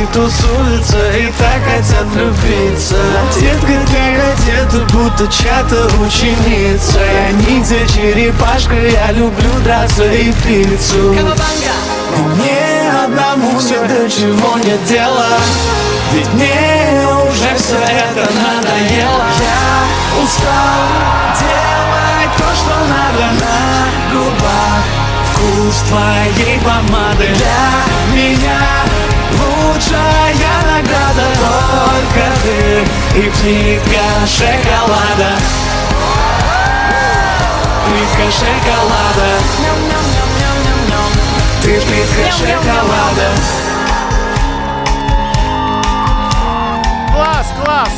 тусуются и так хотят влюбиться. Детка для одета, будто чья-то ученица. Я ниндзя, черепашка, я люблю драться и пиццу. Мне одному все до чего нет дела, ведь мне уже все это надоело. Я устал делать то, что надо на губах. Вкус твоей помады для меня лучшая награда. Только ты и плитка шоколада. Плитка шоколада. Ты плитка шоколада. Класс, класс!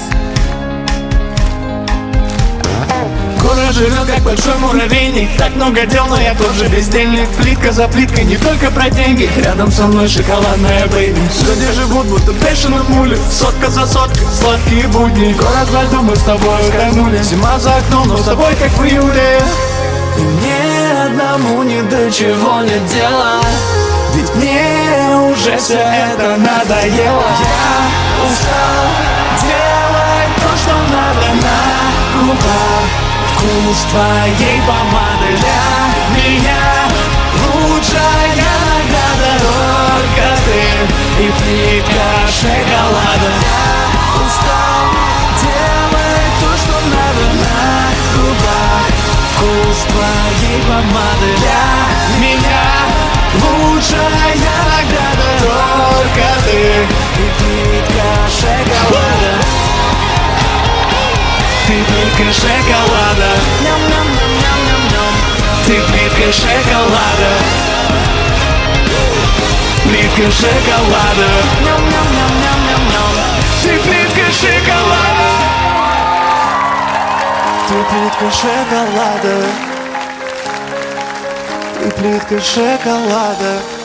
Город живет как большой муравейник. Так много дел, но я тоже бездельник. Плитка за плиткой, не только про деньги. Рядом со мной шоколадная бэйби. Люди живут будто бешеные мули. Сотка за соткой, сладкие будни. Город во льду, мы с тобой утонули. Зима за окном, но с тобой как в июле. И мне одному ни до чего нет дела, ведь мне уже все это надоело. Я устал делать то, что надо на губах. Вкус твоей помады для меня лучшая награда. Только ты и плитка шоколада. Я устал делать то, что надо на губах. Вкус твоей помады для меня лучшая награда. Только ты и плитка шоколада. Ты плитка шоколада. Ты плитка шоколада. Плитка шоколада. Ты плитка шоколада. Ты плитка шоколада. Ты плитка шоколада.